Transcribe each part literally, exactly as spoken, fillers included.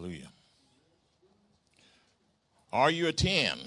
Hallelujah. Are you a ten?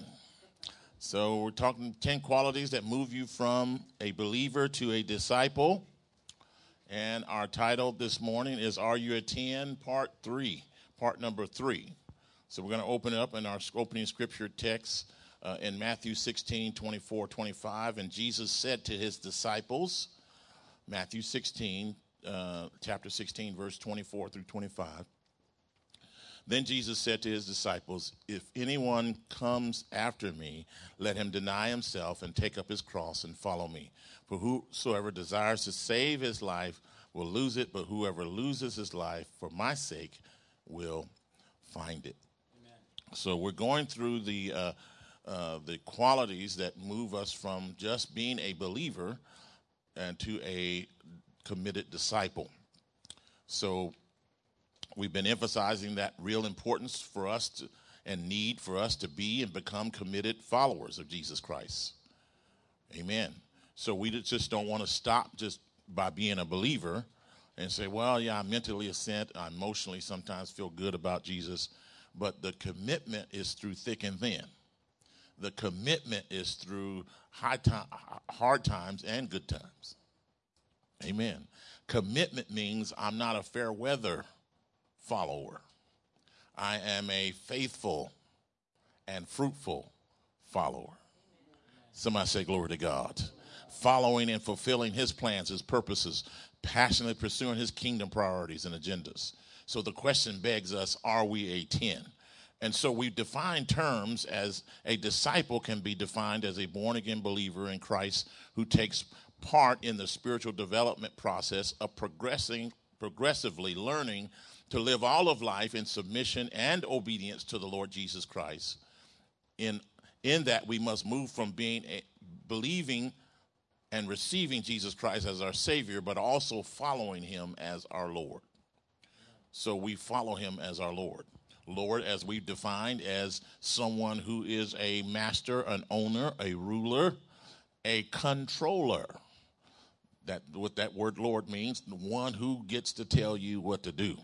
So we're talking ten qualities that move you from a believer to a disciple. And our title this morning is Are You a ten? Part three, part number three. So we're going to open it up in our opening scripture text uh, in Matthew sixteen, twenty-four, twenty-five. And Jesus said to his disciples, Matthew sixteen, uh, chapter sixteen, verse twenty-four through twenty-five. Then Jesus said to his disciples, if anyone comes after me, let him deny himself and take up his cross and follow me. For whosoever desires to save his life will lose it, but whoever loses his life for my sake will find it. Amen. So we're going through the uh, uh, the qualities that move us from just being a believer and to a committed disciple. So we've been emphasizing that real importance for us to, and need for us to be and become committed followers of Jesus Christ. Amen. So we just don't want to stop just by being a believer and say, well, yeah, I mentally assent, I emotionally sometimes feel good about Jesus, but the commitment is through thick and thin. The commitment is through high time, hard times and good times. Amen. Commitment means I'm not a fair weather follower. I am a faithful and fruitful follower. Somebody say glory to God. Following and fulfilling his plans, his purposes, passionately pursuing his kingdom priorities and agendas. So the question begs us, are we a ten? And so we define terms as a disciple can be defined as a born-again believer in Christ who takes part in the spiritual development process of progressing, progressively learning to live all of life in submission and obedience to the Lord Jesus Christ. In, in that we must move from being a, believing and receiving Jesus Christ as our Savior, but also following him as our Lord. So we follow him as our Lord. Lord, as we've defined, as someone who is a master, an owner, a ruler, a controller. That what that word Lord means, the one who gets to tell you what to do.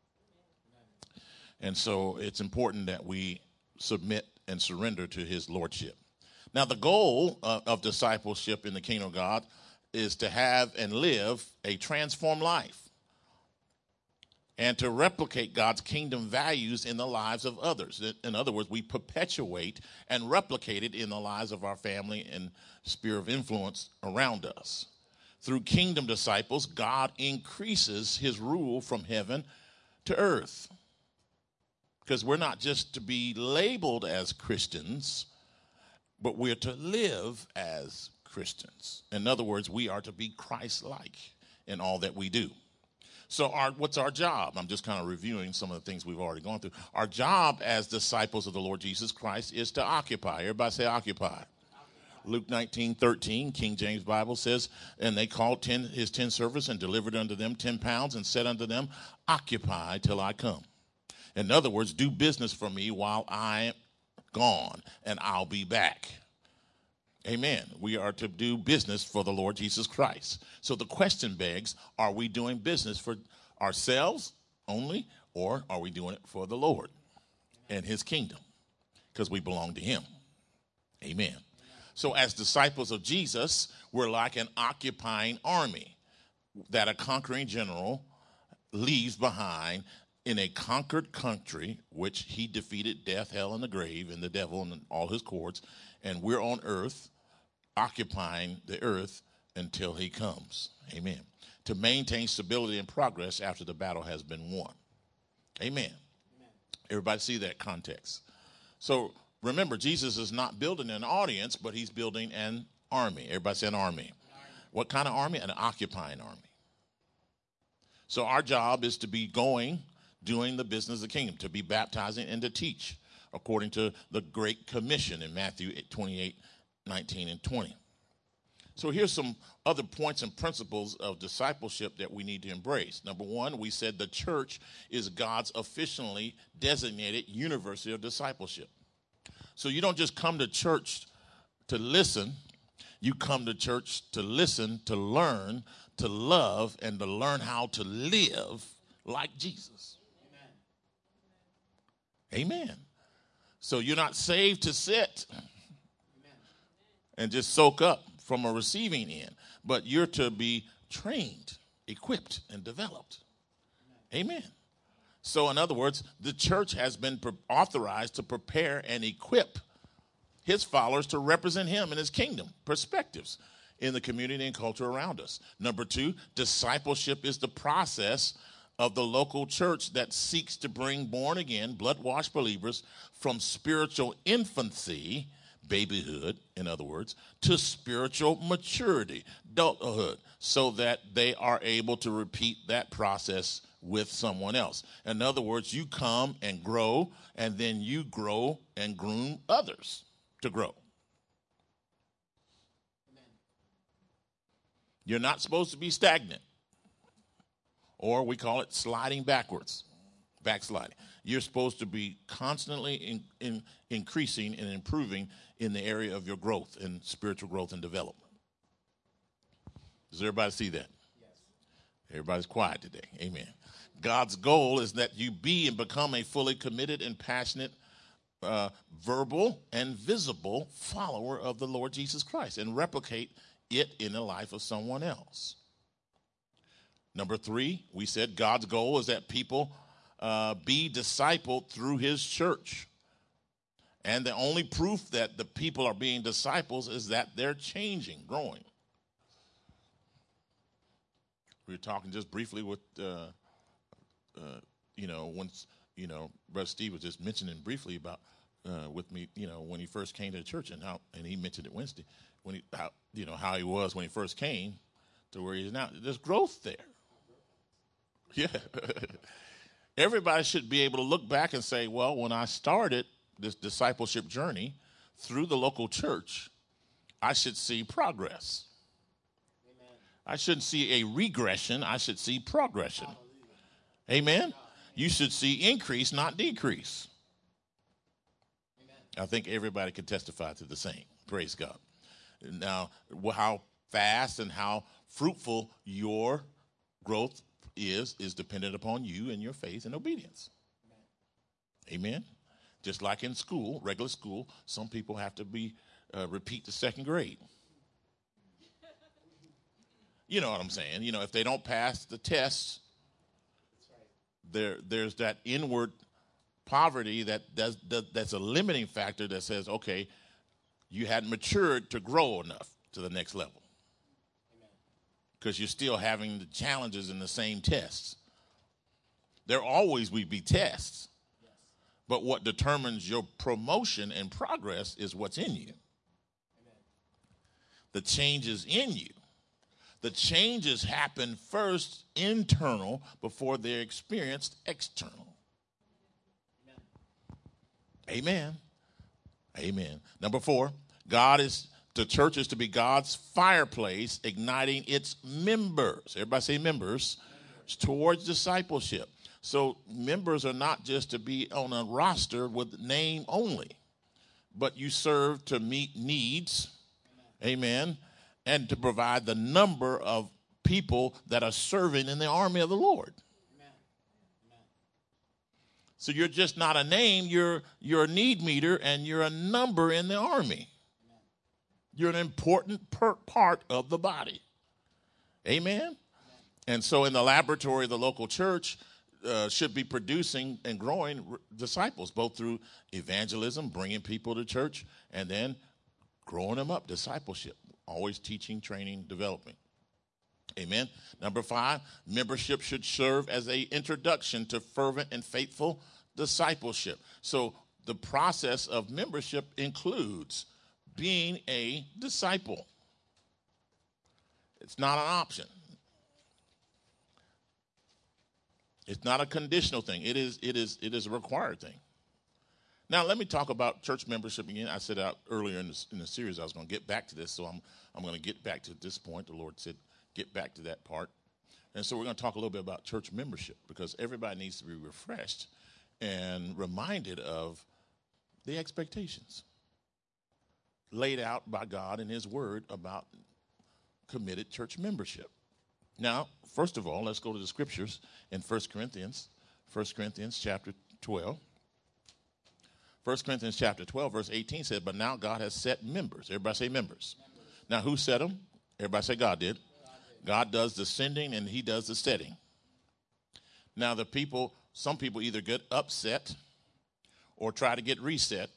And so it's important that we submit and surrender to his lordship. Now, the goal uh, of discipleship in the kingdom of God is to have and live a transformed life and to replicate God's kingdom values in the lives of others. In other words, we perpetuate and replicate it in the lives of our family and sphere of influence around us. Through kingdom disciples, God increases his rule from heaven to earth. Because we're not just to be labeled as Christians, but we're to live as Christians. In other words, we are to be Christ-like in all that we do. So our, what's our job? I'm just kind of reviewing some of the things we've already gone through. Our job as disciples of the Lord Jesus Christ is to occupy. Everybody say occupy. Luke nineteen thirteen, King James Bible says, and they called ten, his ten servants and delivered unto them ten pounds and said unto them, occupy till I come. In other words, do business for me while I'm gone, and I'll be back. Amen. We are to do business for the Lord Jesus Christ. So the question begs, are we doing business for ourselves only, or are we doing it for the Lord and his kingdom? Because we belong to him. Amen. So as disciples of Jesus, we're like an occupying army that a conquering general leaves behind in a conquered country, which he defeated death, hell, and the grave, and the devil and all his courts, and we're on earth, occupying the earth until he comes. Amen. To maintain stability and progress after the battle has been won. Amen. Amen. Everybody see that context. So remember, Jesus is not building an audience, but he's building an army. Everybody say an army. An army. What kind of army? An occupying army. So our job is to be going, doing the business of the kingdom, to be baptizing and to teach, according to the Great Commission in Matthew twenty-eight, nineteen, and twenty. So here's some other points and principles of discipleship that we need to embrace. Number one, we said the church is God's officially designated university of discipleship. So you don't just come to church to listen. You come to church to listen, to learn, to love, and to learn how to live like Jesus. Amen. So you're not saved to sit and just soak up from a receiving end, but you're to be trained, equipped, and developed. Amen. So in other words, the church has been pre- authorized to prepare and equip his followers to represent him and his kingdom perspectives in the community and culture around us. Number two, discipleship is the process of the local church that seeks to bring born-again, blood-washed believers from spiritual infancy, babyhood, in other words, to spiritual maturity, adulthood, so that they are able to repeat that process with someone else. In other words, you come and grow, and then you grow and groom others to grow. Amen. You're not supposed to be stagnant, or we call it sliding backwards, backsliding. You're supposed to be constantly in, in, increasing and improving in the area of your growth and spiritual growth and development. Does everybody see that? Yes. Everybody's quiet today. Amen. God's goal is that you be and become a fully committed and passionate uh, verbal and visible follower of the Lord Jesus Christ and replicate it in the life of someone else. Number three, we said God's goal is that people uh, be discipled through his church. And the only proof that the people are being disciples is that they're changing, growing. We were talking just briefly with, uh, uh, you know, once, you know, Brother Steve was just mentioning briefly about uh, with me, you know, when he first came to the church and how, and he mentioned it Wednesday, when he, how, you know, how he was when he first came to where he is now. There's growth there. Yeah. Everybody should be able to look back and say, well, when I started this discipleship journey through the local church, I should see progress. Amen. I shouldn't see a regression. I should see progression. Amen. Amen. You should see increase, not decrease. Amen. I think everybody can testify to the same. Praise God. Now, how fast and how fruitful your growth is, is dependent upon you and your faith and obedience. Amen. Amen. Just like in school, regular school, some people have to be uh, repeat the second grade. You know what I'm saying? You know, if they don't pass the test, there there's that inward poverty that does that, that's a limiting factor that says, okay, you hadn't matured to grow enough to the next level. Because you're still having the challenges in the same tests. There always will be tests. Yes. But what determines your promotion and progress is what's in you. Amen. The changes in you. The changes happen first internal before they're experienced external. Amen. Amen. Amen. Number four, God is... The church is to be God's fireplace, igniting its members. Everybody say members, members. Towards discipleship. So members are not just to be on a roster with name only, but you serve to meet needs, amen, amen, and to provide the number of people that are serving in the army of the Lord. Amen. Amen. So you're just not a name, you're, you're a need meter, and you're a number in the army. You're an important per- part of the body. Amen? Amen? And so in the laboratory of the local church uh, should be producing and growing r- disciples, both through evangelism, bringing people to church, and then growing them up, discipleship, always teaching, training, developing. Amen? Number five, membership should serve as an introduction to fervent and faithful discipleship. So the process of membership includes being a disciple. It's not an option. It's not a conditional thing. It is, it is, it is a required thing. Now, let me talk about church membership again. I said out earlier in, this, in the series I was going to get back to this, so I'm, I'm going to get back to this point. The Lord said, get back to that part. And so we're going to talk a little bit about church membership because everybody needs to be refreshed and reminded of the expectations laid out by God in his word about committed church membership. Now, first of all, let's go to the scriptures in First Corinthians, First Corinthians chapter twelve. First Corinthians chapter twelve, verse eighteen said, but now God has set members. Everybody say members. members. Now, who set them? Everybody say God did. God did. God does the sending and he does the setting. Now, the people, some people either get upset or try to get reset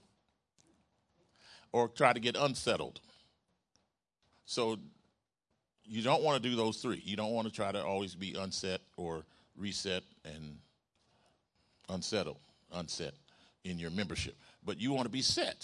or try to get unsettled. So you don't want to do those three. You don't want to try to always be unset or reset and unsettled, unset in your membership. But you want to be set.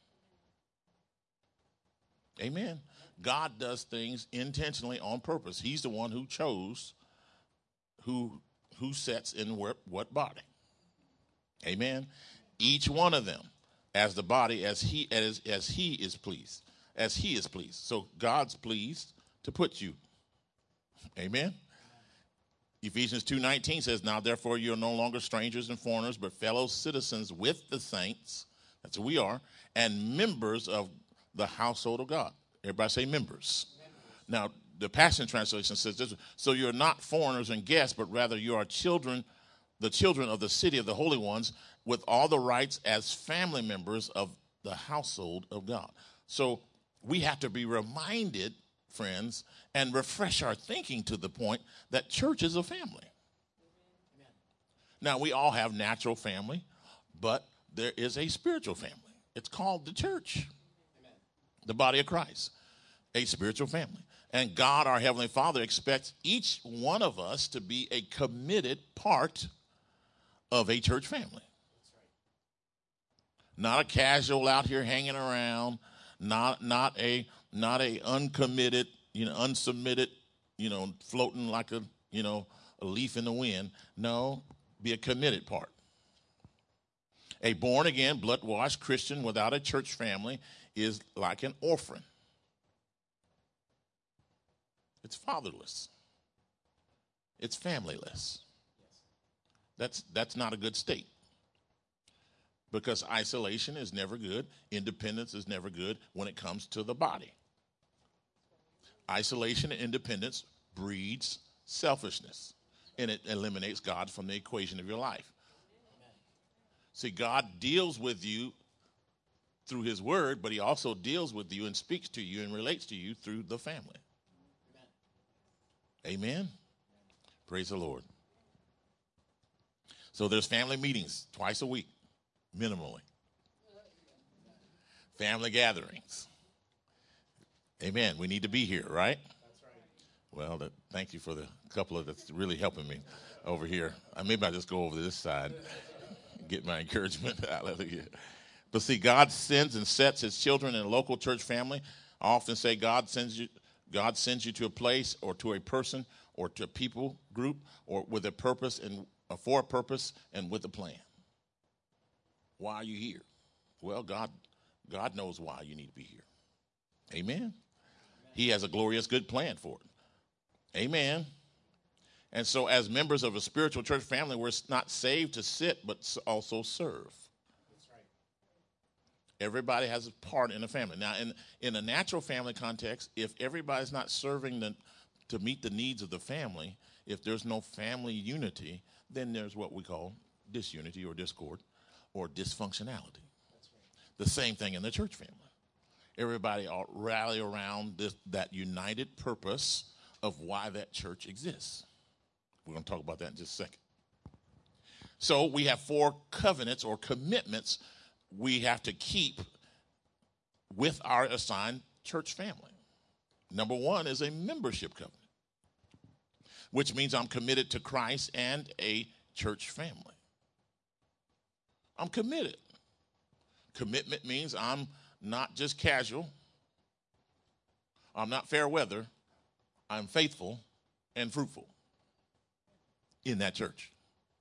Amen. God does things intentionally on purpose. He's the one who chose who who sets in what, what body. Amen. Each one of them as the body as he as as he is pleased. As he is pleased. So God's pleased to put you. Amen. Ephesians two nineteen says, now therefore you are no longer strangers and foreigners, but fellow citizens with the saints. That's who we are. And members of the household of God. Everybody say members. members. Now, the Passion Translation says this. So you're not foreigners and guests, but rather you are children, the children of the city of the holy ones, with all the rights as family members of the household of God. So we have to be reminded, friends, and refresh our thinking to the point that church is a family. Amen. Now, we all have natural family, but there is a spiritual family. It's called the church. Amen. The body of Christ, a spiritual family. And God, our Heavenly Father, expects each one of us to be a committed part of a church family. That's right. Not a casual out here hanging around, not not a not a uncommitted, you know, unsubmitted, you know, floating like a, you know, a leaf in the wind. No, be a committed part. A born-again, blood-washed Christian without a church family is like an orphan. It's fatherless. It's familyless. That's, that's not a good state. Because isolation is never good. Independence is never good when it comes to the body. Isolation and independence breeds selfishness. And it eliminates God from the equation of your life. See, God deals with you through his word, but he also deals with you and speaks to you and relates to you through the family. Amen. Amen. Praise the Lord. So there's family meetings twice a week, minimally. Family gatherings. Amen. We need to be here, right? That's right. Well, that, thank you for the couple of that's really helping me over here. Uh, maybe I'll just go over to this side, get my encouragement. Hallelujah. But see, God sends and sets his children in a local church family. I often say God sends you, God sends you to a place or to a person or to a people group or with a purpose and uh, for a purpose and with a plan. Why are you here? Well, God, God knows why you need to be here. Amen. Amen. He has a glorious good plan for it. Amen. And so as members of a spiritual church family, we're not saved to sit, but also serve. That's right. Everybody has a part in the family. Now, in, in a natural family context, if everybody's not serving the, to meet the needs of the family, if there's no family unity, then there's what we call disunity or discord or dysfunctionality. That's right. The same thing in the church family. Everybody ought rally around this, that united purpose of why that church exists. We're going to talk about that in just a second. So we have four covenants or commitments we have to keep with our assigned church family. Number one is a membership covenant, which means I'm committed to Christ and a church family. I'm committed. Commitment means I'm not just casual. I'm not fair weather. I'm faithful and fruitful in that church.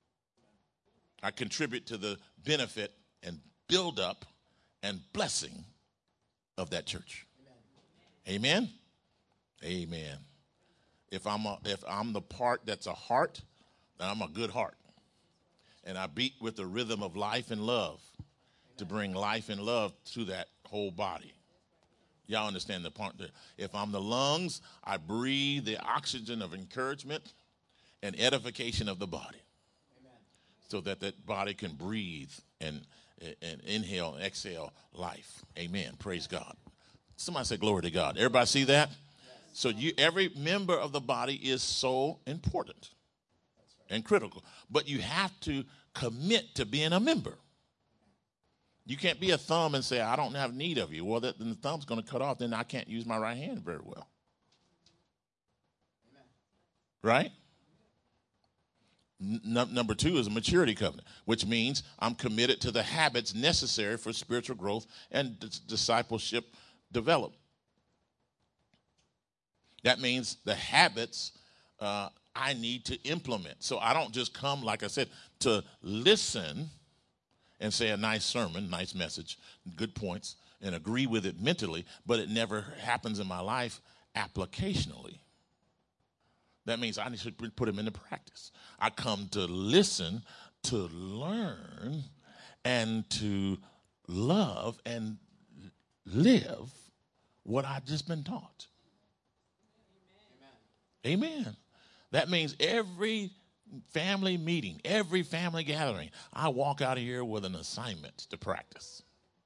I contribute to the benefit and build up and blessing of that church. Amen. Amen. Amen. If I'm a, if I'm the part that's a heart, then I'm a good heart. And I beat with the rhythm of life and love to bring life and love to that whole body. Y'all understand the part there. If I'm the lungs, I breathe the oxygen of encouragement and edification of the body. Amen. So that that body can breathe and and inhale and exhale life. Amen. Praise God. Somebody say glory to God. Everybody see that? So you, every member of the body is so important and critical. But you have to commit to being a member. You can't be a thumb and say, I don't have need of you. Well, that, then the thumb's going to cut off. Then I can't use my right hand very well. Right? N- number two is a maturity covenant, which means I'm committed to the habits necessary for spiritual growth and d- discipleship development. That means the habits uh, I need to implement. So I don't just come, like I said, to listen and say a nice sermon, nice message, good points, and agree with it mentally, but it never happens in my life applicationally. That means I need to put them into practice. I come to listen, to learn, and to love and live what I've just been taught. Amen. Amen. That means every family meeting, every family gathering, I walk out of here with an assignment to practice.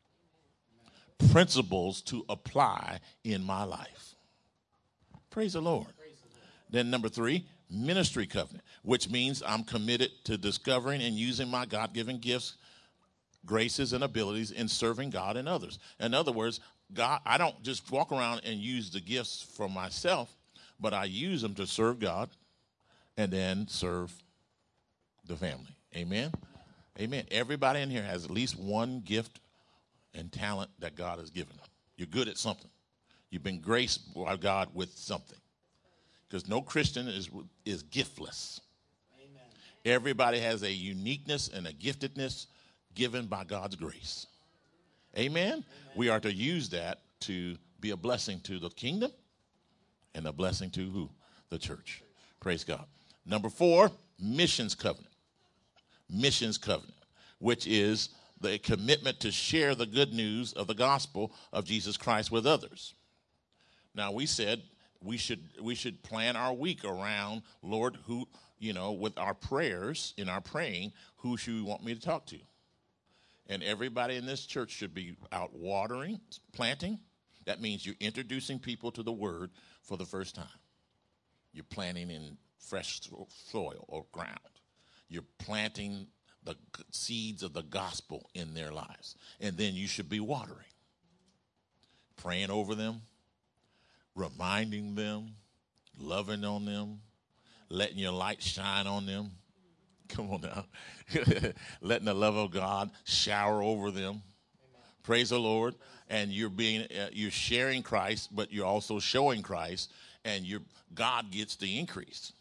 Principles to apply in my life. Praise the Lord. Praise the Lord. Then number three, ministry covenant, which means I'm committed to discovering and using my God-given gifts, graces, and abilities in serving God and others. In other words, God, I don't just walk around and use the gifts for myself, but I use them to serve God and then serve the family. Amen? Amen. Everybody in here has at least one gift and talent that God has given them. You're good at something. You've been graced by God with something. Because no Christian is is giftless. Amen. Everybody has a uniqueness and a giftedness given by God's grace. Amen? Amen? We are to use that to be a blessing to the kingdom and a blessing to who? The church. Praise God. Number four, missions covenant. Missions covenant, which is the commitment to share the good news of the gospel of Jesus Christ with others. Now, we said we should we should plan our week around, Lord, who, you know, with our prayers, in our praying, who should you want me to talk to? And everybody in this church should be out watering, planting. That means you're introducing people to the word for the first time. You're planting in fresh soil or ground. You're planting the seeds of the gospel in their lives. And then you should be watering, praying over them, reminding them, loving on them, letting your light shine on them. Come on now. Letting the love of God shower over them. Amen. Praise the Lord. And you're being uh, you're sharing Christ, but you're also showing Christ, and your God gets the increase.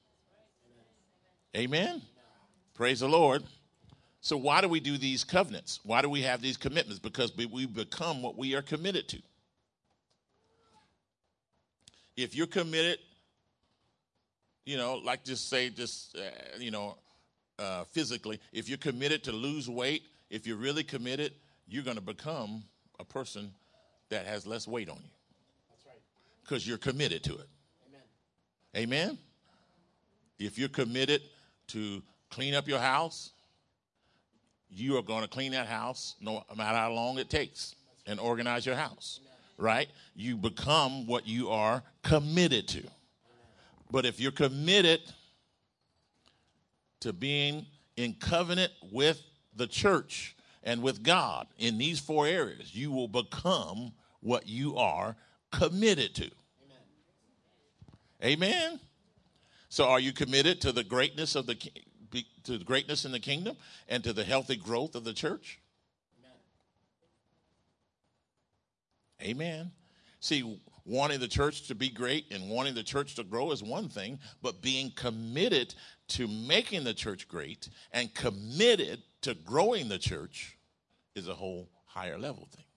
Amen. Amen. Praise the Lord. So why do we do these covenants? Why do we have these commitments? Because we, we become what we are committed to. If you're committed, you know, like just say, just, uh, you know, uh, physically, if you're committed to lose weight, if you're really committed, you're going to become a person that has less weight on you. That's right. Because you're committed to it. Amen. Amen? If you're committed to clean up your house, you are going to clean that house no matter how long it takes and organize your house. Amen. Right? You become what you are committed to. Amen. But if you're committed to being in covenant with the church and with God in these four areas, you will become what you are committed to. Amen. Amen? So are you committed to the greatness of the to the greatness in the kingdom and to the healthy growth of the church? Amen. Amen. See, wanting the church to be great and wanting the church to grow is one thing, but being committed to making the church great and committed to growing the church is a whole higher level thing.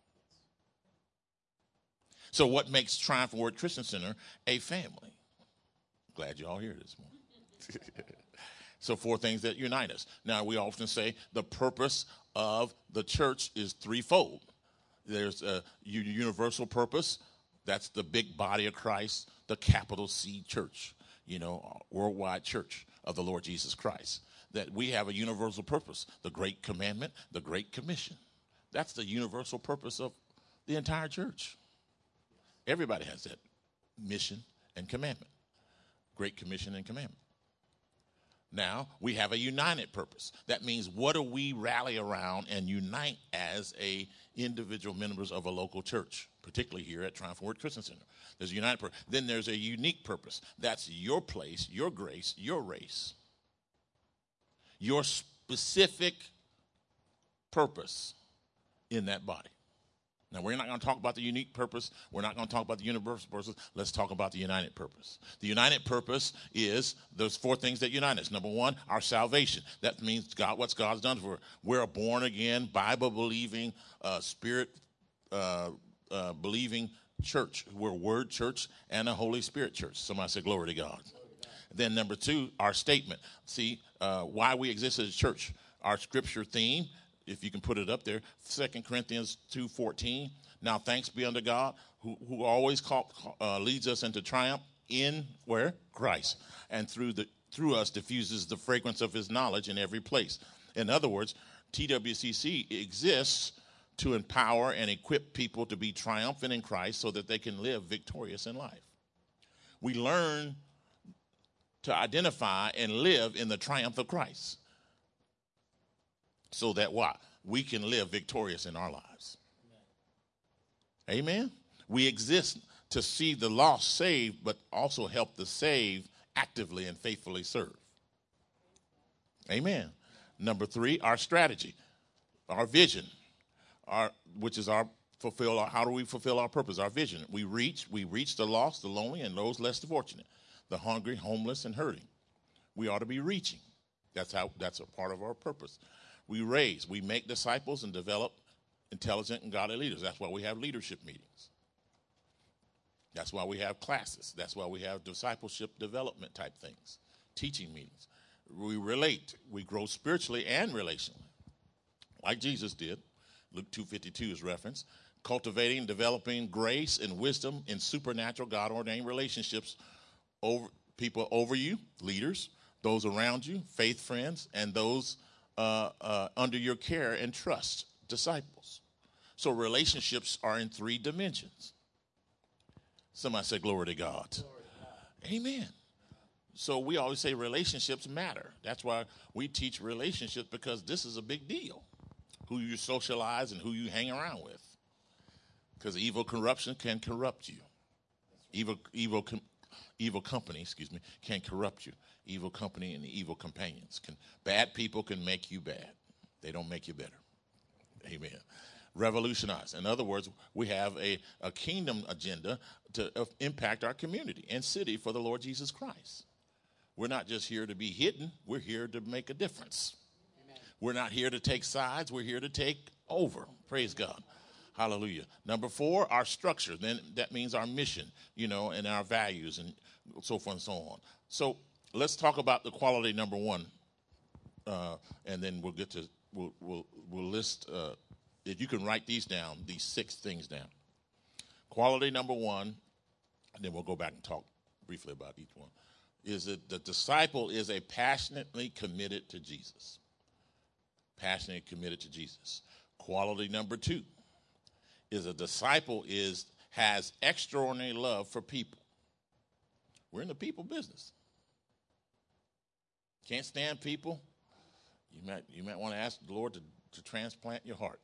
So what makes Triumphant Word Christian Center a family? Glad you're all here this morning. So four things that unite us. Now, we often say the purpose of the church is threefold. There's a universal purpose. That's the big body of Christ, the capital C church, you know, worldwide church of the Lord Jesus Christ. that we have a universal purpose, the Great Commandment, the Great Commission. That's the universal purpose of the entire church. Everybody has that mission and commandment, Great Commission and commandment. Now, we have a united purpose. That means what do we rally around and unite as a individual members of a local church, particularly here at Triumphant Word Christian Center. There's a united purpose. Then there's a unique purpose. That's your place, your grace, your race, your specific purpose in that body. Now, we're not going to talk about the unique purpose. We're not going to talk about the universal purpose. Let's talk about the united purpose. The united purpose is those four things that unite us. Number one, our salvation. That means God, what's God's done for us. We're a born-again, Bible-believing, uh, Spirit-believing uh, uh, church. We're a Word church and a Holy Spirit church. Somebody say, glory to God. Glory to God. Then number two, our statement. See, uh, why we exist as a church. Our scripture theme, if you can put it up there, Second Corinthians two fourteen. Now thanks be unto God who, who always call, uh, leads us into triumph in where? Christ. And through the through us diffuses the fragrance of his knowledge in every place. In other words, T W C C exists to empower and equip people to be triumphant in Christ so that they can live victorious in life. We learn to identify and live in the triumph of Christ. So that what? We can live victorious in our lives. Amen. Amen. We exist to see the lost saved, but also help the saved actively and faithfully serve. Amen. Number three, our strategy, our vision, our which is our fulfill. Our, how do we fulfill our purpose? Our vision. We reach. We reach the lost, the lonely, and those less fortunate, the hungry, homeless, and hurting. We ought to be reaching. That's how. That's a part of our purpose. We raise, we make disciples and develop intelligent and godly leaders. That's why we have leadership meetings. That's why we have classes. That's why we have discipleship development type things, teaching meetings. We relate. We grow spiritually and relationally, like Jesus did. Luke two fifty-two is referenced. Cultivating, developing grace and wisdom in supernatural, God-ordained relationships over people over you, leaders, those around you, faith friends, and those Uh, uh, under your care and trust, disciples. So relationships are in three dimensions. Somebody say glory to God. Glory to God. Amen. So we always say relationships matter. That's why we teach relationships, because this is a big deal. Who you socialize and who you hang around with. Because evil corruption can corrupt you. Evil, evil, com- evil company, excuse me, can corrupt you. Evil company and evil companions. Can, bad people can make you bad. They don't make you better. Amen. Revolutionize. In other words, we have a, a kingdom agenda to uh, impact our community and city for the Lord Jesus Christ. We're not just here to be hidden. We're here to make a difference. Amen. We're not here to take sides. We're here to take over. Praise God. Hallelujah. Number four, our structure. Then that means our mission, you know, and our values and so forth and so on. So let's talk about the quality number one, uh, and then we'll get to we'll we'll, we'll list. Uh, if you can write these down, these six things down. Quality number one, and then we'll go back and talk briefly about each one. Is that the disciple is a passionately committed to Jesus. Passionately committed to Jesus. Quality number two is a disciple is has extraordinary love for people. We're in the people business. Can't stand people? You might you might want to ask the Lord to, to transplant your heart.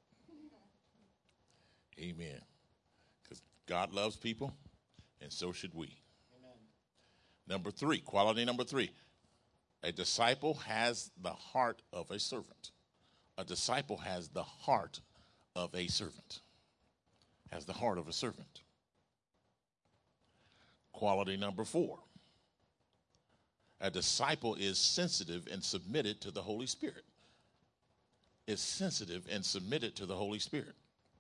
Amen. Because God loves people, and so should we. Amen. Number three, quality number three. A disciple has the heart of a servant. A disciple has the heart of a servant. Has the heart of a servant. Quality number four. A disciple is sensitive and submitted to the Holy Spirit. Is sensitive and submitted to the Holy Spirit.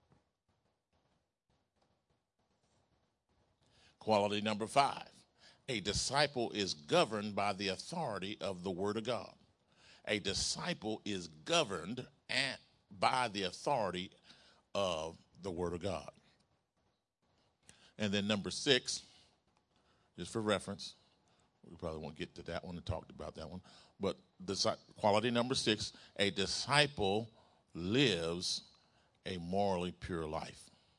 Quality number five. A disciple is governed by the authority of the Word of God. A disciple is governed at, by the authority of the Word of God. And then number six, just for reference, We probably won't get to that one and talked about that one. But disi- quality number six, a disciple lives a morally pure life.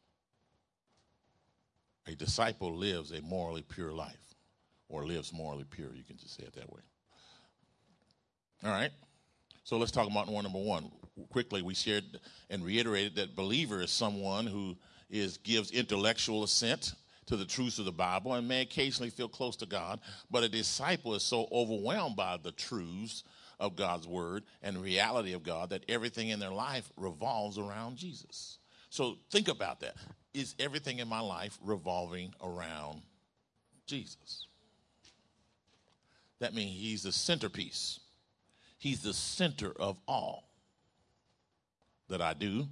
A disciple lives a morally pure life, or lives morally pure. You can just say it that way. All right. So let's talk about one number one. Quickly, we shared and reiterated that believer is someone who is gives intellectual assent to the truths of the Bible and may occasionally feel close to God, but a disciple is so overwhelmed by the truths of God's word and reality of God that everything in their life revolves around Jesus. So think about that. Is everything in my life revolving around Jesus? That means he's the centerpiece. He's the center of all that I do.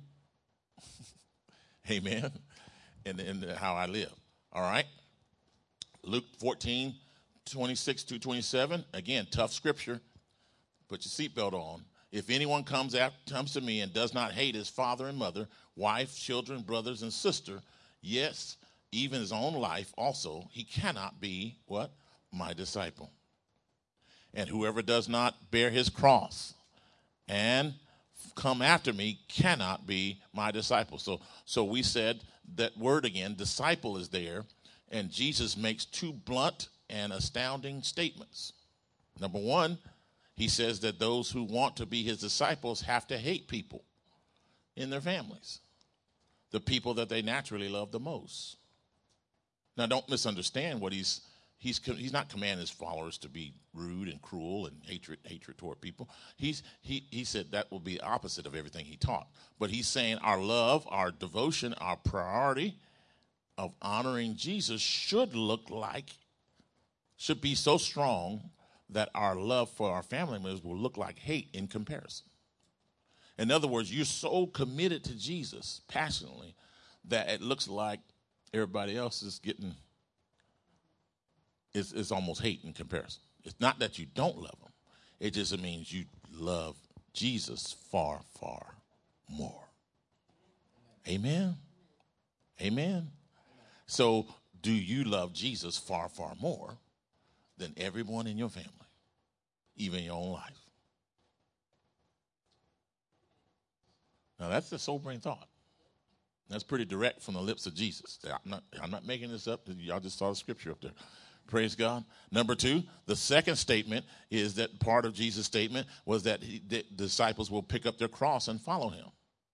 Amen. And, and how I live. All right. Luke fourteen, twenty-six to twenty-seven. Again, tough scripture. Put your seatbelt on. If anyone comes after, comes to me and does not hate his father and mother, wife, children, brothers, and sister, yes, even his own life also, he cannot be, what? My disciple. And whoever does not bear his cross and come after me cannot be my disciple. So, so we said that word again, disciple is there, and Jesus makes two blunt and astounding statements. Number one, he says that those who want to be his disciples have to hate people in their families, the people that they naturally love the most. Now, don't misunderstand what he's he's he's not commanding his followers to be rude and cruel and hatred hatred toward people. He's he he said that will be the opposite of everything he taught. But he's saying our love, our devotion, our priority of honoring Jesus should look like, should be so strong that our love for our family members will look like hate in comparison. In other words, you're so committed to Jesus passionately that it looks like everybody else is getting, it's, it's almost hate in comparison. It's not that you don't love him. It just means you love Jesus far, far more. Amen? Amen? So do you love Jesus far, far more than everyone in your family, even your own life? Now, that's a sobering thought. That's pretty direct from the lips of Jesus. I'm not, I'm not making this up. Y'all just saw the scripture up there. Praise God. Number two, the second statement is that part of Jesus' statement was that he, the disciples will pick up their cross and follow him.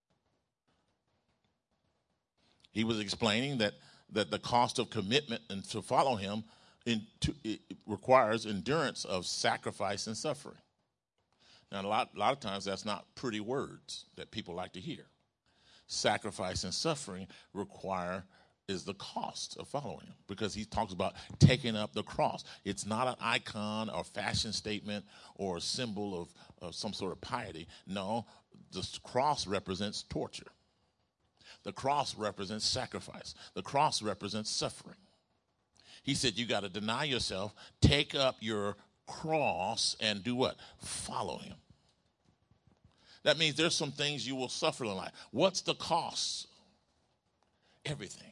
He was explaining that, that the cost of commitment and to follow him in, to, it requires endurance of sacrifice and suffering. Now, a lot, a lot of times that's not pretty words that people like to hear. Sacrifice and suffering require is the cost of following him, because he talks about taking up the cross. It's not an icon or fashion statement or a symbol of, of some sort of piety. No, the cross represents torture. The cross represents sacrifice. The cross represents suffering. He said you got to deny yourself, take up your cross, and do what? Follow him. That means there's some things you will suffer in life. What's the cost? Everything.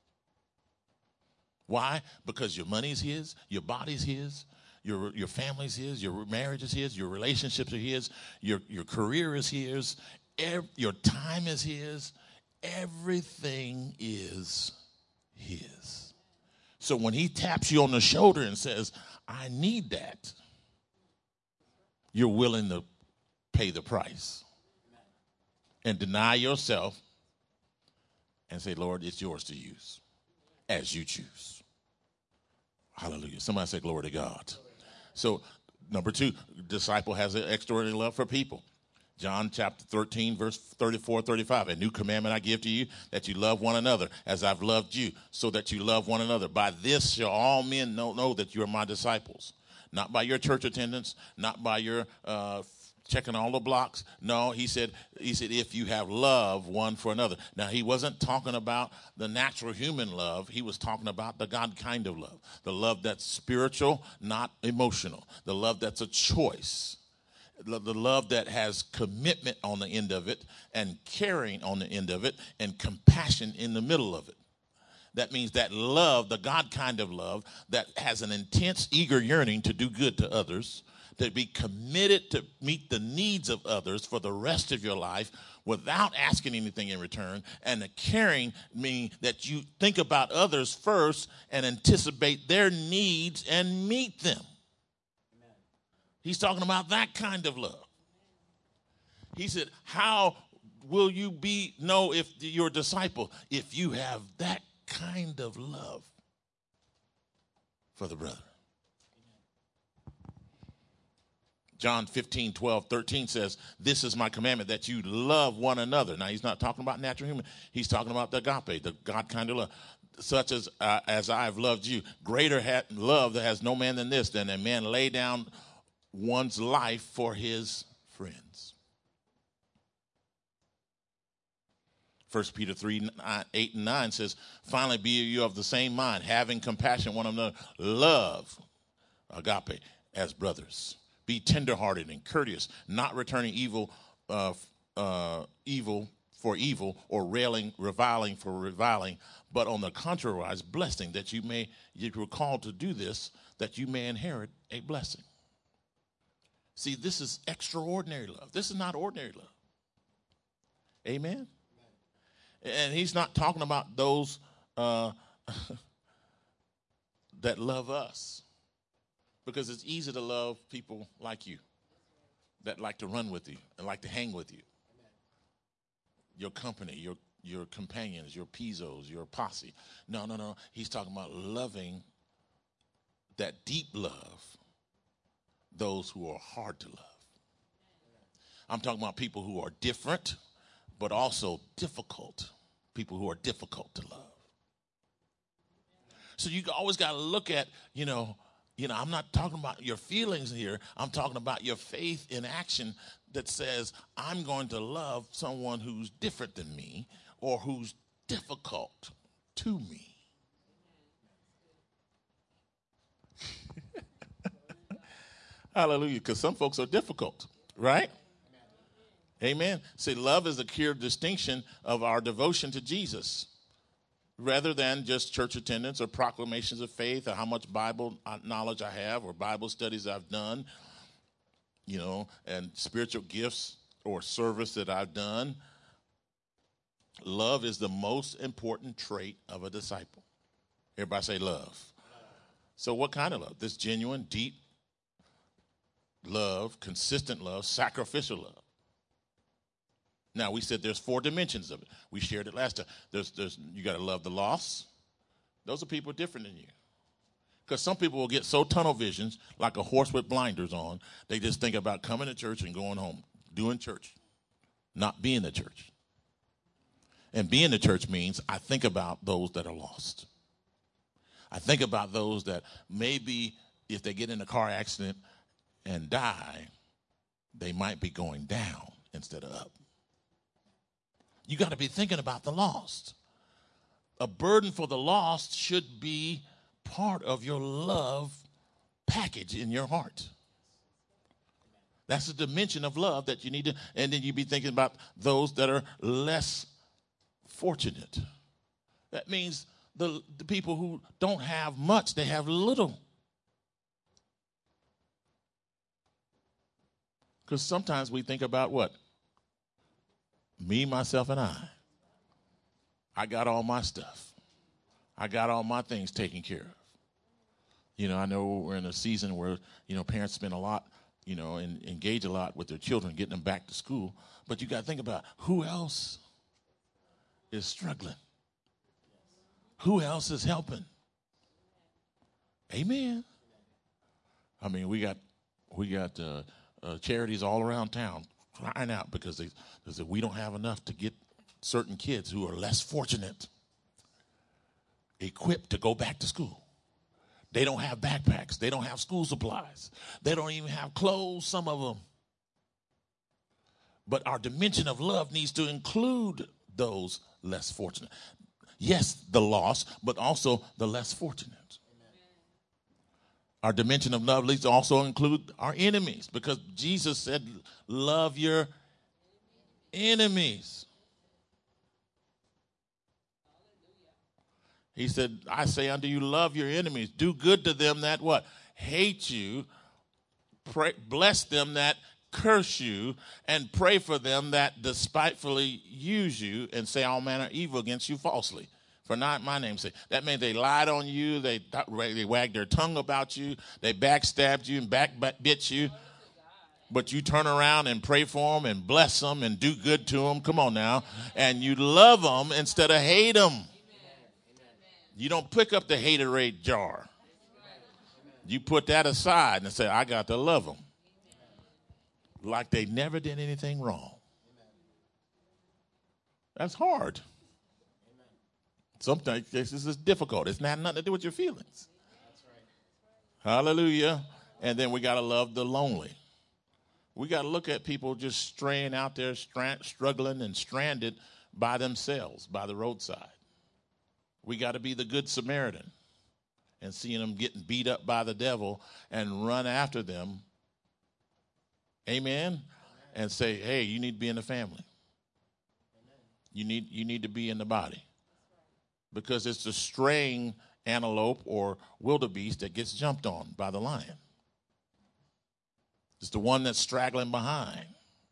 Why? Because your money's his, your body's his, your your family's his, your marriage is his, your relationships are his, your, your career is his, ev- your time is his, everything is his. So when he taps you on the shoulder and says, I need that, you're willing to pay the price and deny yourself and say, Lord, it's yours to use as you choose. Hallelujah. Somebody say glory to God. So number two, disciple has an extraordinary love for people. John chapter thirteen, verse thirty-four, thirty-five. A new commandment I give to you, that you love one another as I've loved you, so that you love one another. By this shall all men know, know that you are my disciples. Not by your church attendance, not by your uh, checking all the blocks. No, he said, he said, if you have love one for another. Now, he wasn't talking about the natural human love. He was talking about the God kind of love. The love that's spiritual, not emotional. The love that's a choice. The love that has commitment on the end of it and caring on the end of it and compassion in the middle of it. That means that love, the God kind of love, that has an intense, eager yearning to do good to others, to be committed to meet the needs of others for the rest of your life without asking anything in return. And the caring meaning that you think about others first and anticipate their needs and meet them. Amen. He's talking about that kind of love. He said, how will you be know if you're a disciple? If you have that kind of love for the brother. John fifteen, twelve, thirteen says, this is my commandment, that you love one another. Now, he's not talking about natural human. He's talking about the agape, the God kind of love. Such as uh, as I have loved you. Greater ha- love that has no man than this, than a man lay down one's life for his friends. First Peter three, eight and nine says, finally be you of the same mind, having compassion one another. Love, agape, as brothers. Be tenderhearted and courteous, not returning evil, uh, uh, evil for evil, or railing, reviling for reviling, but on the contrary, blessing, that you may, you were called to do this, that you may inherit a blessing. See, this is extraordinary love. This is not ordinary love. Amen? And he's not talking about those uh, that love us. Because it's easy to love people like you, that like to run with you and like to hang with you. Your company, your your companions, your pizzos, your posse. No, no, no. He's talking about loving, that deep love, those who are hard to love. I'm talking about people who are different, but also difficult. People who are difficult to love. So you always got to look at, you know, You know, I'm not talking about your feelings here. I'm talking about your faith in action that says, I'm going to love someone who's different than me or who's difficult to me. Hallelujah, because some folks are difficult, right? Amen. See, love is a clear distinction of our devotion to Jesus, rather than just church attendance or proclamations of faith or how much Bible knowledge I have or Bible studies I've done, you know, and spiritual gifts or service that I've done. Love is the most important trait of a disciple. Everybody say love. So what kind of love? This genuine, deep love, consistent love, sacrificial love. Now, we said there's four dimensions of it. We shared it last time. There's, there's, you got to love the lost. Those are people different than you. Because some people will get so tunnel visions, like a horse with blinders on, they just think about coming to church and going home, doing church, not being the church. And being the church means I think about those that are lost. I think about those that maybe if they get in a car accident and die, they might be going down instead of up. You got to be thinking about the lost. A burden for the lost should be part of your love package in your heart. That's a dimension of love that you need to, and then you be thinking about those that are less fortunate. That means the, the people who don't have much, they have little. Because sometimes we think about what? Me, myself, and I. I got all my stuff. I got all my things taken care of. You know, I know we're in a season where, you know, parents spend a lot, you know, and engage a lot with their children, getting them back to school. But you got to think about who else is struggling? Who else is helping? Amen. I mean, we got we got uh, uh, charities all around town crying out because they, they said we don't have enough to get certain kids who are less fortunate equipped to go back to school. They don't have backpacks. They don't have school supplies. They don't even have clothes, some of them. But our dimension of love needs to include those less fortunate. Yes, the lost, but also the less fortunate. Our dimension of love needs to also include our enemies, because Jesus said, love your enemies. He said, I say unto you, love your enemies. Do good to them that what? Hate you. Pray, bless them that curse you, and pray for them that despitefully use you and say all manner of evil against you falsely. For not my name's sake. That means they lied on you, they, they wagged their tongue about you, they backstabbed you and back bit you. But you turn around and pray for them and bless them and do good to them. Come on now. And you love them instead of hate them. You don't pick up the haterade jar. You put that aside and say, I got to love them. Like they never did anything wrong. That's hard. Sometimes this is difficult. It's not nothing to do with your feelings. Hallelujah. And then we got to love the lonely. We got to look at people just straying out there, stra- struggling and stranded by themselves, by the roadside. We got to be the good Samaritan and seeing them getting beat up by the devil and run after them. Amen. And say, hey, you need to be in the family. You need, you need to be in the body. Because it's the straying antelope or wildebeest that gets jumped on by the lion. It's the one that's straggling behind.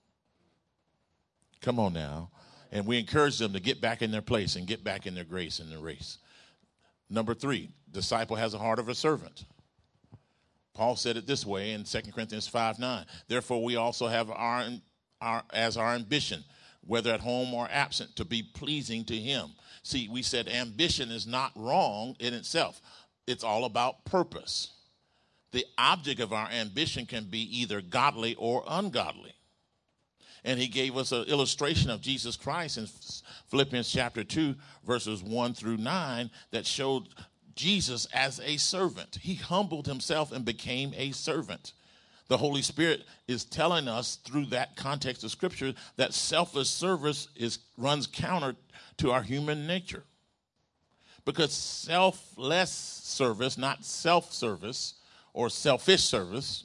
Come on now. And we encourage them to get back in their place and get back in their grace in the race. Number three, disciple has a heart of a servant. Paul said it this way in Second Corinthians five nine. Therefore, we also have our, our as our ambition, whether at home or absent, to be pleasing to him. See, we said ambition is not wrong in itself. It's all about purpose. The object of our ambition can be either godly or ungodly. And he gave us an illustration of Jesus Christ in Philippians chapter two, verses one through nine, that showed Jesus as a servant. He humbled himself and became a servant. The Holy Spirit is telling us through that context of Scripture that selfless service is runs counter to our human nature. Because selfless service, not self-service or selfish service,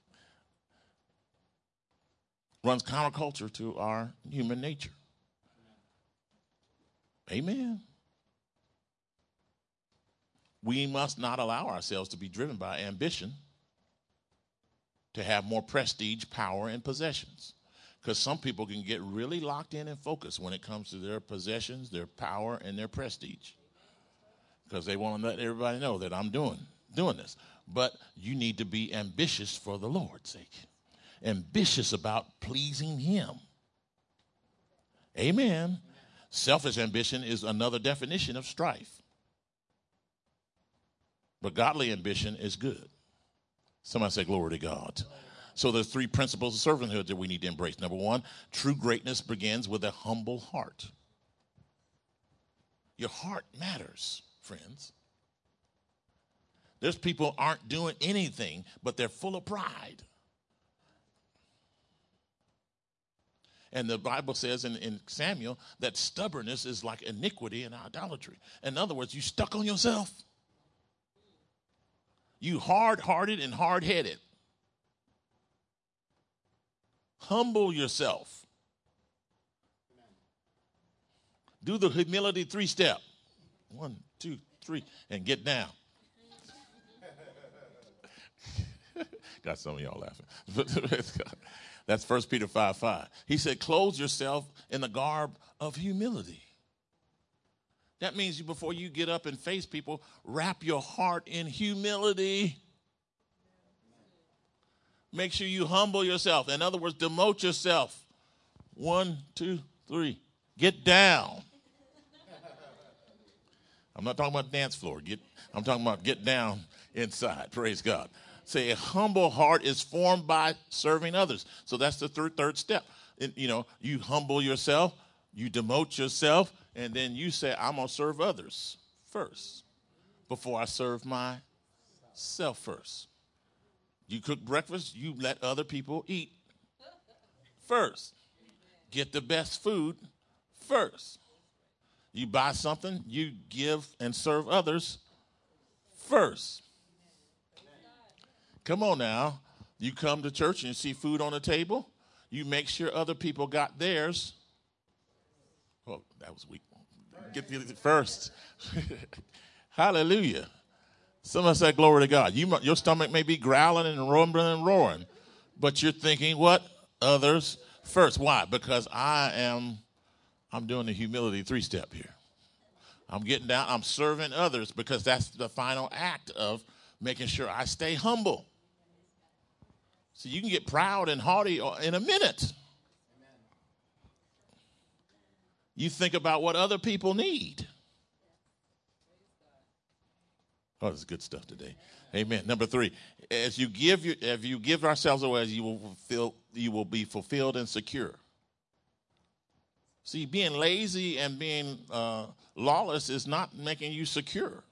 runs counterculture to our human nature. Amen. We must not allow ourselves to be driven by ambition to have more prestige, power, and possessions. Because some people can get really locked in and focused when it comes to their possessions, their power, and their prestige. Because they want to let everybody know that I'm doing, doing this. But you need to be ambitious for the Lord's sake. Ambitious about pleasing him. Amen. Selfish ambition is another definition of strife. But godly ambition is good. Somebody say glory to God. So there's three principles of servanthood that we need to embrace. Number one, true greatness begins with a humble heart. Your heart matters, friends. There's people aren't doing anything, but they're full of pride. And the Bible says in, in Samuel that stubbornness is like iniquity and idolatry. In other words, you stuck on yourself. You hard-hearted and hard-headed. Humble yourself. Do the humility three-step. One, two, three, and get down. Got some of y'all laughing. That's First Peter five five. He said, clothe yourself in the garb of humility. That means you, before you get up and face people, wrap your heart in humility. Make sure you humble yourself. In other words, demote yourself. One, two, three. Get down. I'm not talking about dance floor. Get, I'm talking about get down inside. Praise God. Say a humble heart is formed by serving others. So that's the third, third step. It, you know, you humble yourself, you demote yourself, and then you say, I'm going to serve others first before I serve myself first. You cook breakfast, you let other people eat first. Get the best food first. You buy something, you give and serve others first. Come on now. You come to church and you see food on the table. You make sure other people got theirs. Oh, that was weak. Get the first. Hallelujah. Someone said, glory to God. You, your stomach may be growling and rumbling and roaring, but you're thinking what? Others first. Why? Because I am, I'm doing the humility three-step here. I'm getting down. I'm serving others because that's the final act of making sure I stay humble. So you can get proud and haughty in a minute. You think about what other people need. Oh, this is good stuff today. Amen. Number three, as you give your, if you give ourselves away, you will fulfill, you will be fulfilled and secure. See, being lazy and being uh, lawless is not making you secure.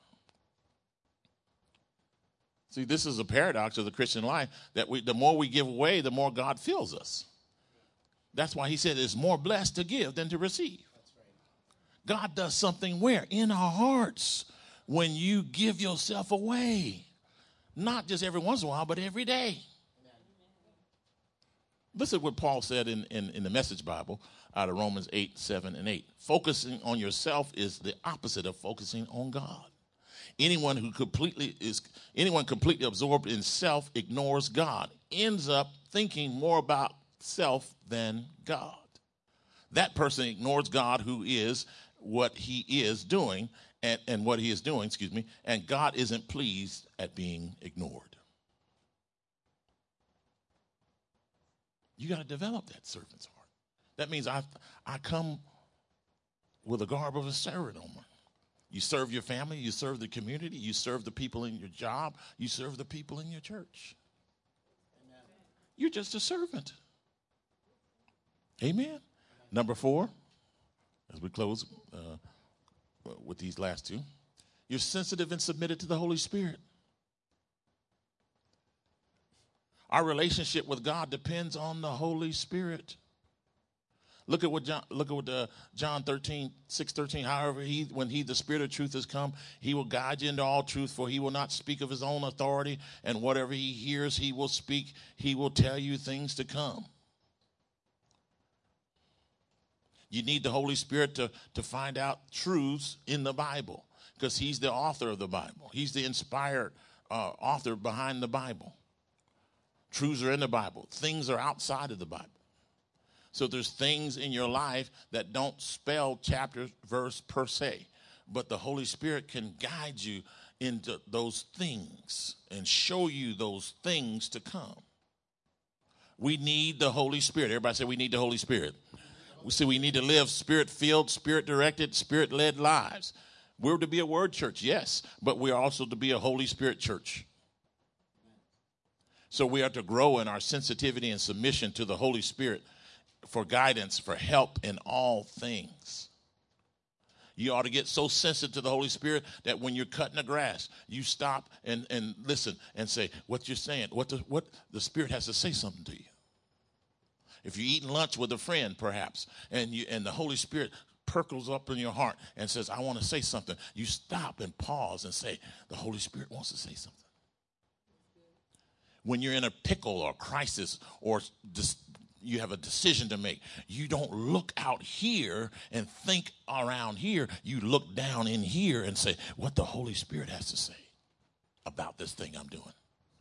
See, this is a paradox of the Christian life, that we, the more we give away, the more God fills us. That's why he said it's more blessed to give than to receive. God does something where? In our hearts, when you give yourself away. Not just every once in a while, but every day. Listen to what Paul said in, in, in the Message Bible out of Romans eight, seven, and eight. Focusing on yourself is the opposite of focusing on God. Anyone who completely is anyone completely absorbed in self ignores God, ends up thinking more about self than God. That person ignores God, who is what he is doing and, and what he is doing, excuse me, and God isn't pleased at being ignored. You got to develop that servant's heart. That means I I come with a garb of a servant on me. You serve your family, you serve the community, you serve the people in your job, you serve the people in your church. Amen. You're just a servant. Amen. Amen. Number four, as we close uh, with these last two, you're sensitive and submitted to the Holy Spirit. Our relationship with God depends on the Holy Spirit. Look at what John, look at what uh, John thirteen, six thirteen. However, he, when he, the Spirit of truth has come, he will guide you into all truth, for he will not speak of his own authority, and whatever he hears, he will speak. He will tell you things to come. You need the Holy Spirit to, to find out truths in the Bible, because he's the author of the Bible. He's the inspired uh, author behind the Bible. Truths are in the Bible. Things are outside of the Bible. So there's things in your life that don't spell chapter, verse per se, but the Holy Spirit can guide you into those things and show you those things to come. We need the Holy Spirit. Everybody say we need the Holy Spirit. We say we need to live spirit-filled, spirit-directed, spirit-led lives. We're to be a word church, yes, but we're also to be a Holy Spirit church. So we are to grow in our sensitivity and submission to the Holy Spirit for guidance, for help in all things. You ought to get so sensitive to the Holy Spirit that when you're cutting the grass, you stop and, and listen and say what you're saying, what the, what the Spirit has to say something to you. If you're eating lunch with a friend, perhaps, and you and the Holy Spirit percolates up in your heart and says, I want to say something, you stop and pause and say, the Holy Spirit wants to say something. When you're in a pickle or crisis or dis- you have a decision to make, you don't look out here and think around here. You look down in here and say, what the Holy Spirit has to say about this thing I'm doing.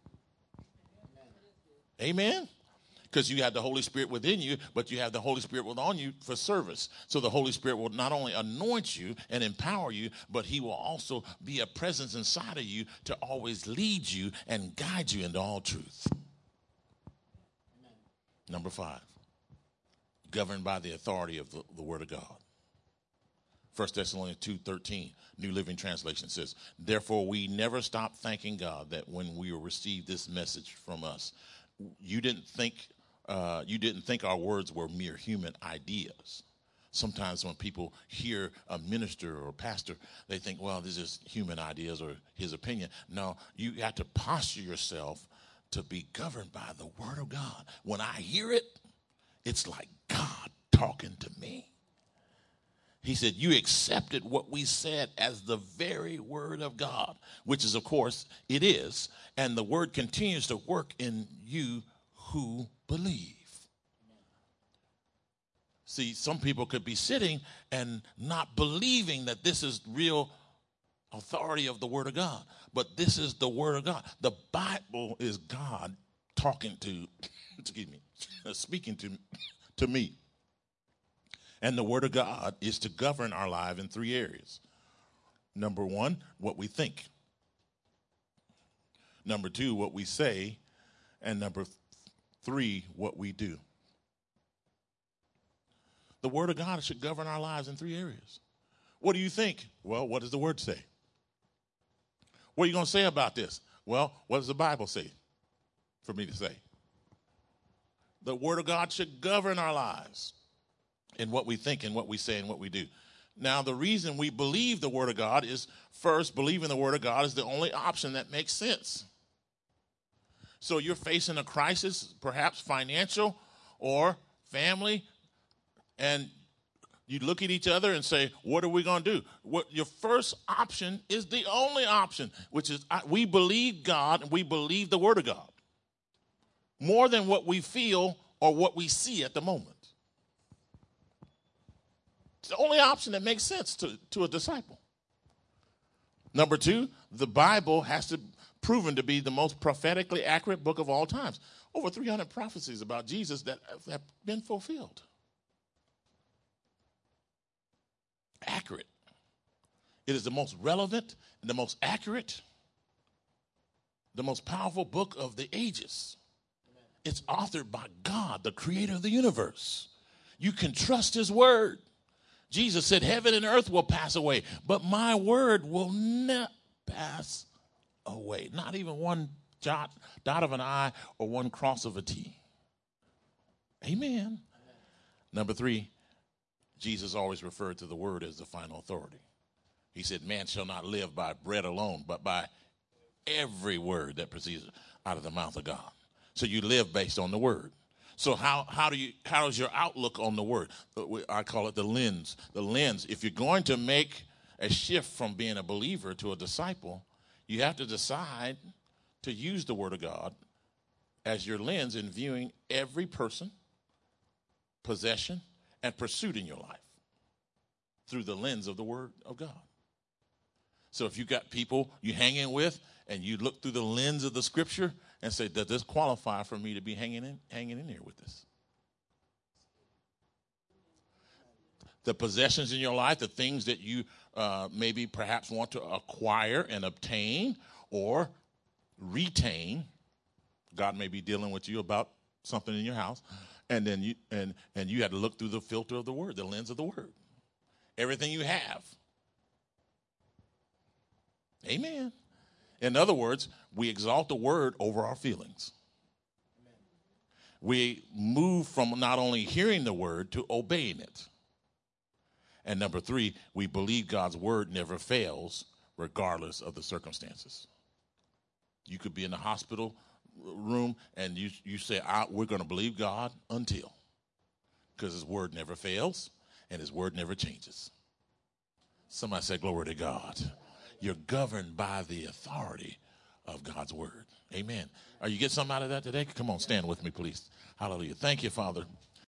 Amen? Because you have the Holy Spirit within you, but you have the Holy Spirit within you for service. So the Holy Spirit will not only anoint you and empower you, but he will also be a presence inside of you to always lead you and guide you into all truth. Amen. Number five, governed by the authority of the, the Word of God. First Thessalonians two thirteen, New Living Translation says, therefore we never stop thanking God that when we received this message from us, you didn't think uh, you didn't think our words were mere human ideas. Sometimes when people hear a minister or a pastor, they think, well, this is human ideas or his opinion. No, you have to posture yourself to be governed by the Word of God. When I hear it, it's like God talking to me. He said, you accepted what we said as the very Word of God, which is, of course, it is. And the Word continues to work in you who believe. See, some people could be sitting and not believing that this is real authority of the Word of God. But this is the Word of God. The Bible is God talking to, excuse me, speaking to, to me. And the Word of God is to govern our life in three areas. Number one, what we think. Number two, what we say. And number th- three, what we do. The Word of God should govern our lives in three areas. What do you think? Well, what does the Word say? What are you going to say about this? Well, what does the Bible say for me to say? The Word of God should govern our lives in what we think and what we say and what we do. Now, the reason we believe the Word of God is, first, believing the Word of God is the only option that makes sense. So you're facing a crisis, perhaps financial or family, and you look at each other and say, what are we going to do? What, your first option is the only option, which is I, we believe God and we believe the Word of God more than what we feel or what we see at the moment. It's the only option that makes sense to, to a disciple. Number two, the Bible has to proven to be the most prophetically accurate book of all times. Over three hundred prophecies about Jesus that have been fulfilled. Accurate. It is the most relevant and the most accurate, the most powerful book of the ages. Amen. It's authored by God, the creator of the universe. You can trust his word. Jesus said, heaven and earth will pass away, but my word will not pass away. Not even one jot, dot of an I or one cross of a T. Amen. Amen. Number three, Jesus always referred to the word as the final authority. He said, man shall not live by bread alone, but by every word that proceeds out of the mouth of God. So you live based on the word. So how how do you how is your outlook on the word? I call it the lens. The lens. If you're going to make a shift from being a believer to a disciple, you have to decide to use the word of God as your lens in viewing every person, possession, and pursuit in your life through the lens of the word of God. So if you got people you hanging with and you look through the lens of the scripture and say, does this qualify for me to be hanging in, hanging in here with this? The possessions in your life, the things that you uh, maybe perhaps want to acquire and obtain or retain. God may be dealing with you about something in your house, and then you and and you had to look through the filter of the word, the lens of the word. Everything you have. Amen. In other words, we exalt the word over our feelings. Amen. We move from not only hearing the word to obeying it. And number three, we believe God's word never fails regardless of the circumstances. You could be in the hospital room and you, you say, I, we're going to believe God until. Because his word never fails and his word never changes. Somebody say, glory to God. You're governed by the authority of God's word. Amen. Are you getting something out of that today? Come on, stand with me, please. Hallelujah. Thank you, Father.